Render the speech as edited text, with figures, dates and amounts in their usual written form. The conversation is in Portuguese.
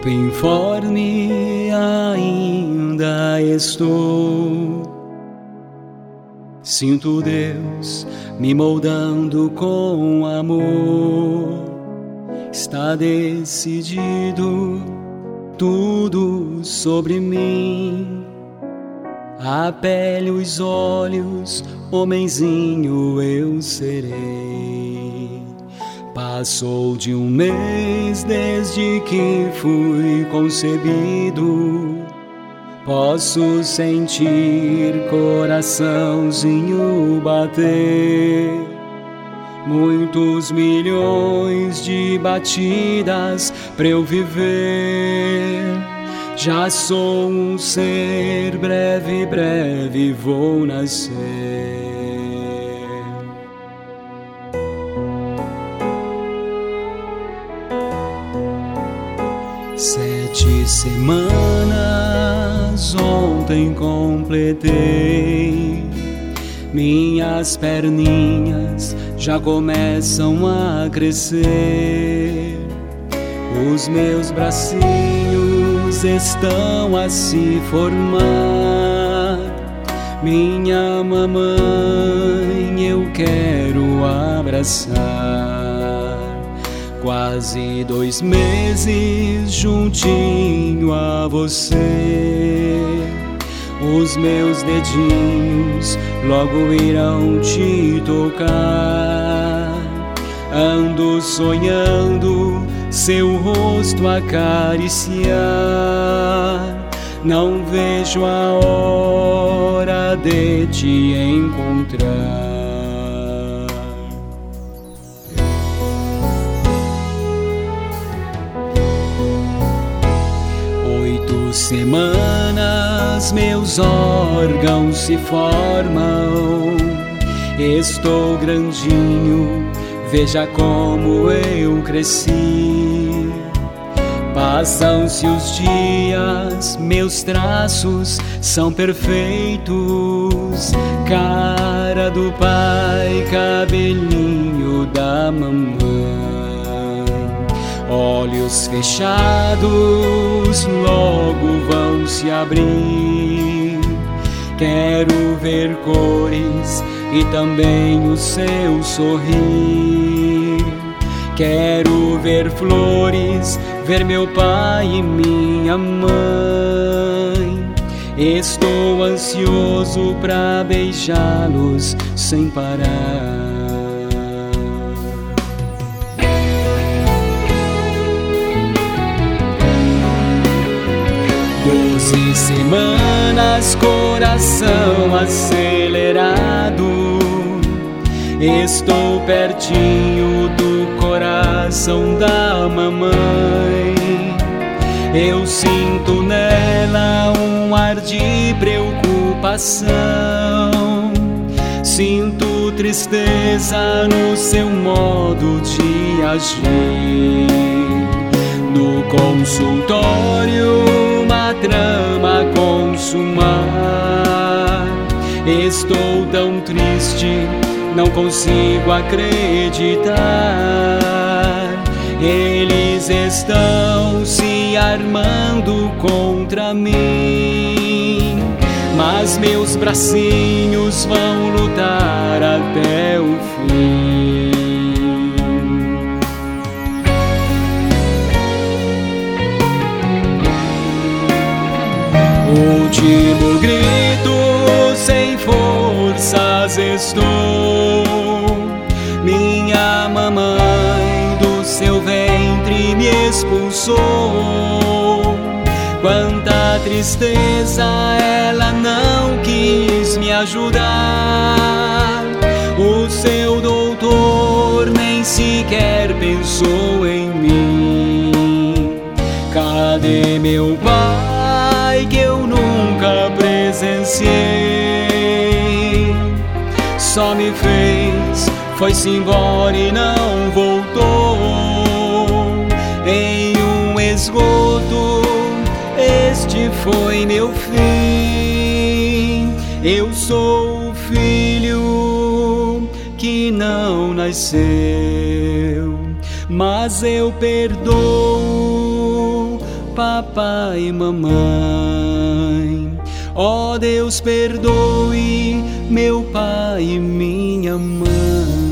informe ainda estou. Sinto Deus me moldando com amor. Está decidido tudo sobre mim. A pele, os olhos, homenzinho eu serei. Passou de um mês desde que fui concebido. Posso sentir coraçãozinho bater. Muitos milhões de batidas pra eu viver. Já sou um ser, breve, breve vou nascer. 7 semanas ontem completei. Minhas perninhas já começam a crescer. Os meus bracinhos estão a se formar. Minha mamãe eu quero abraçar. Quase 2 meses juntinho a você. Os meus dedinhos logo irão te tocar. Ando sonhando seu rosto acariciar. Não vejo a hora de te encontrar. Semanas meus órgãos se formam. Estou grandinho, veja como eu cresci. Passam-se os dias, meus traços são perfeitos. Cara do pai, cabelinho da mamãe. Olhos fechados logo vão se abrir. Quero ver cores e também o seu sorrir. Quero ver flores, ver meu pai e minha mãe. Estou ansioso pra beijá-los sem parar. 12 semanas, coração acelerado. Estou pertinho do coração da mamãe. Eu sinto nela um ar de preocupação. Sinto tristeza no seu modo de agir. No consultório uma trama a consumar. Estou tão triste, não consigo acreditar. Eles estão se armando contra mim, mas meus bracinhos vão lutar até o fim. Último grito, sem forças estou. Minha mamãe do seu ventre me expulsou. Quanta tristeza, ela não quis me ajudar. O seu doutor nem sequer pensou em mim. Cadê meu pai que eu nunca presenciei? Só me fez, foi-se embora e não voltou. Em um esgoto, este foi meu fim. Eu sou o filho que não nasceu, mas eu perdoo, pai e mamãe. Ó Deus, perdoe meu pai e minha mãe.